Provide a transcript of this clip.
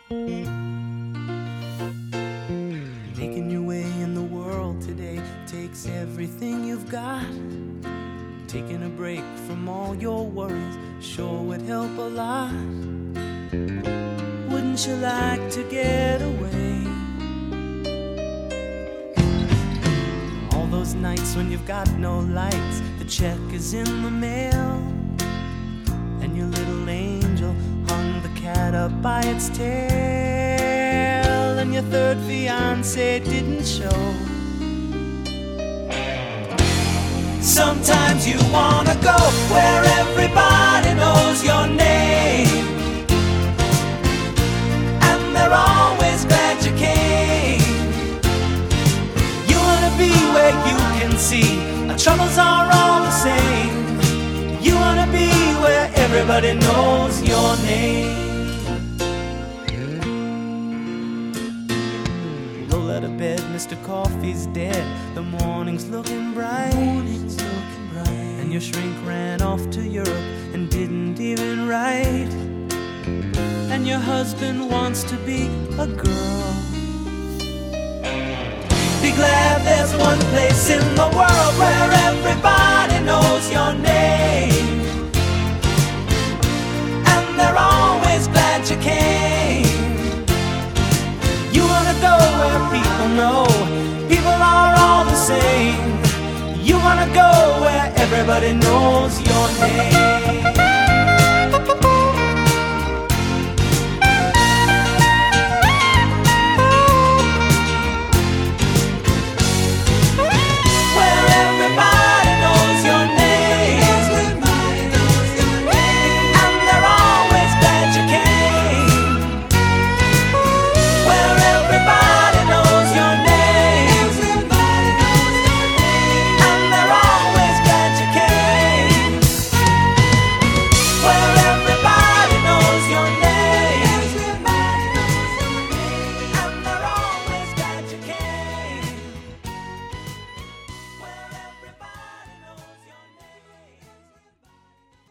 Making your way in the world today takes everything you've got. Taking a break from all your worries sure would help a lot. Wouldn't you like to get away? All those nights when you've got no lights, the check is in the mail, and your little angel hung the cat up by its tail, and your third fiancé didn't show. Sometimes you wanna go where everybody knows your name, and they're always glad you came. You wanna be where you can see our troubles are all the same. You wanna be where everybody knows your name. Roll out of bed, Mr. Coffee's dead. The morning's looking bright. And your shrink ran off to Europe and didn't even write. And your husband wants to be a girl. Be glad there's one place in the world where everybody knows your name, and they're always glad you came. You wanna go where people know people are all the same. You wanna go where everybody knows your name.